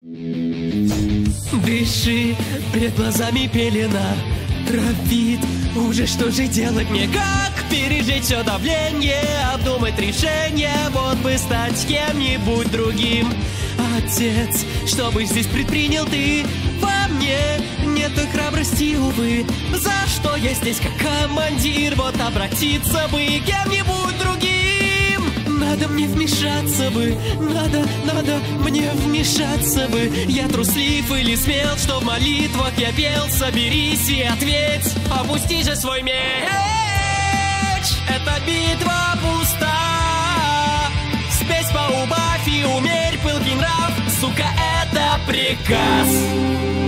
Дыши, перед глазами пелена травит. Уже что же делать мне? Как пережить все давление? Обдумать решение, вот бы стать кем-нибудь другим. Отец, что бы здесь предпринял ты? Во мне нет той храбрости, увы. За что я здесь как командир? Вот обратиться бы кем-нибудь другим. Надо мне вмешаться бы, надо мне вмешаться бы. Я труслив или смел, что в молитвах я пел. Соберись и ответь, опусти же свой меч. Эта битва пуста. Спесь поубавь и умерь пылкий нрав. Сука, это приказ.